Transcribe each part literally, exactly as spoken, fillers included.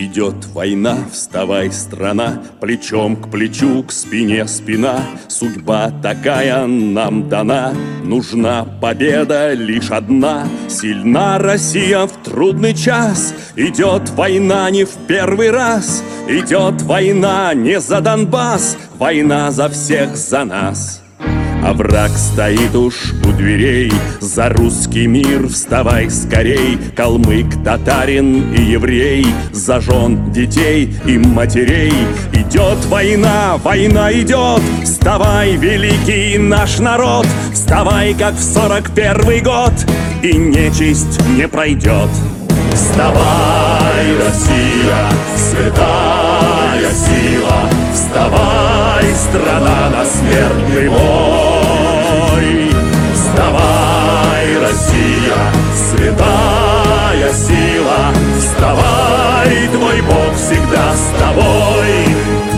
Идет война, вставай, страна, плечом к плечу, к спине спина. Судьба такая нам дана, нужна победа лишь одна. Сильна Россия в трудный час, идет война не в первый раз. Идет война не за Донбасс, война за всех, за нас. А враг стоит уж у дверей, за русский мир вставай скорей. Калмык, татарин и еврей, за жен, детей и матерей. Идет война, война идет, вставай, великий наш народ. Вставай, как в сорок первый год, и нечисть не пройдет. Вставай, Россия, святая сила, вставай, страна, на смертный бой. Вставай, Россия, святая сила, вставай, твой Бог всегда с тобой.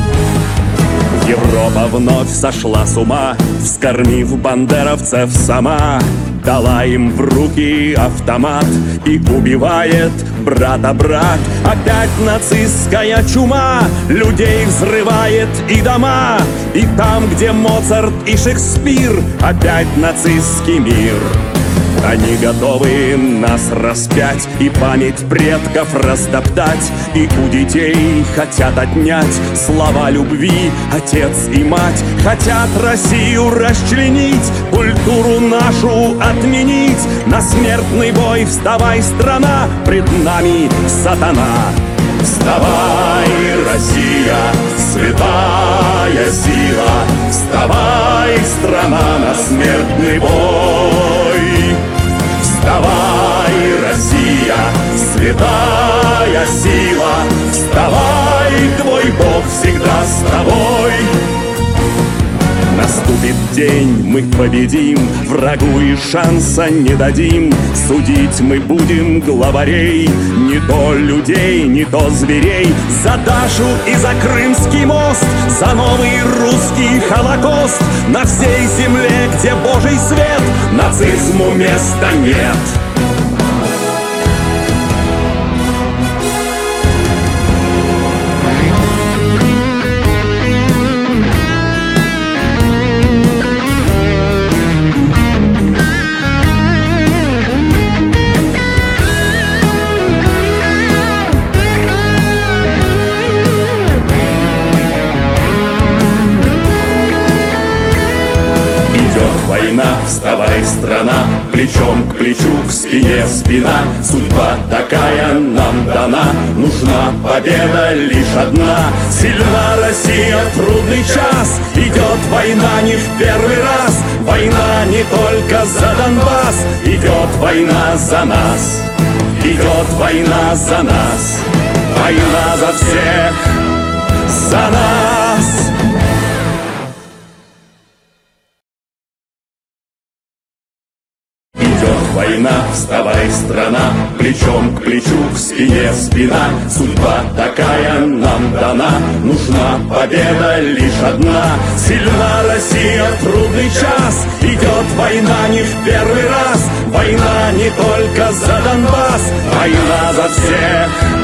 Европа вновь сошла с ума, вскормив бандеровцев сама. Дала им в руки автомат и убивает брата брат. Опять нацистская чума людей взрывает и дома. И там, где Моцарт и Шекспир, опять нацистский мир. Они готовы нас распять и память предков растоптать. И у детей хотят отнять слова любви отец и мать. Хотят Россию расчленить, культуру нашу отменить. На смертный бой вставай, страна, пред нами сатана. Вставай, Россия, святая сила, вставай, страна, на смертный бой. Вставай, Россия, святая сила, вставай, твой Бог всегда с тобой. Наступит день, мы победим, врагу и шанса не дадим. Судить мы будем главарей, не то людей, не то зверей. За Дашу и за Крымский мост, за новый русский Холокост. На всей земле, где Божий свет, нацизму места нет. Война, вставай, страна, плечом к плечу, к спине спина. Судьба такая нам дана, нужна победа лишь одна. Сильна Россия в трудный час, идет война не в первый раз. Война не только за Донбасс, идет война за нас. Идет война за нас, война за всех, за нас. Война, вставай, страна, плечом к плечу, к спине спина. Судьба такая нам дана, нужна победа лишь одна. Сильна Россия в трудный час, идет война не в первый раз. Война не только за Донбасс, война за всех.